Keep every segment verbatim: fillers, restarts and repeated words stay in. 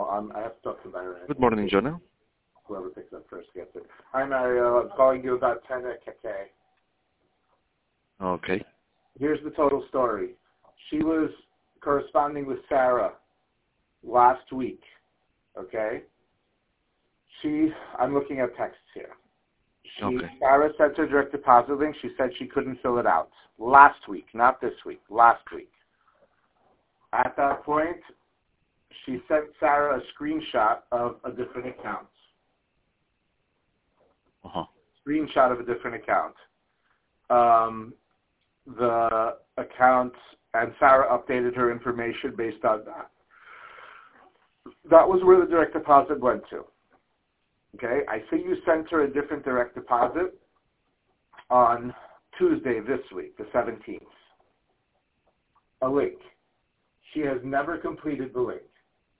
I'm, I have to talk to Mario. Good morning, Jonah. Whoever picks up first gets it. Hi, Mario. I'm calling you about Tena Keke. Okay. Here's the total story. She was corresponding with Sarah last week, okay? She, I'm looking at texts here. She, Okay. Sarah sent her direct deposit link. She said she couldn't fill it out. Last week, not this week, last week. At that point, she sent Sarah a screenshot of a different account. Uh-huh. Screenshot of a different account. Um, the account, and Sarah updated her information based on that. That was where the direct deposit went to. Okay, I see you sent her a different direct deposit on Tuesday this week, the seventeenth. A link. She has never completed the link.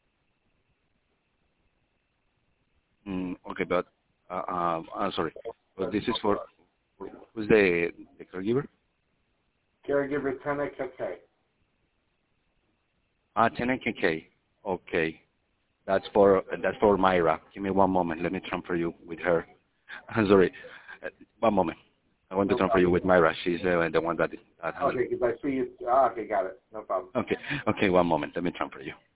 Mm, okay, but uh, uh, I'm sorry. But this is for who's the, the caregiver? Caregiver Tena Keke. Ah, ten K K. Okay. That's for that's for Myra. Give me one moment. Let me transfer you with her. I'm sorry. Uh, one moment. I want to No transfer problem. you with Myra. She's uh, the one that. that Okay, because I see you. Ah, okay, got it. No problem. Okay. Okay. One moment. Let me transfer you.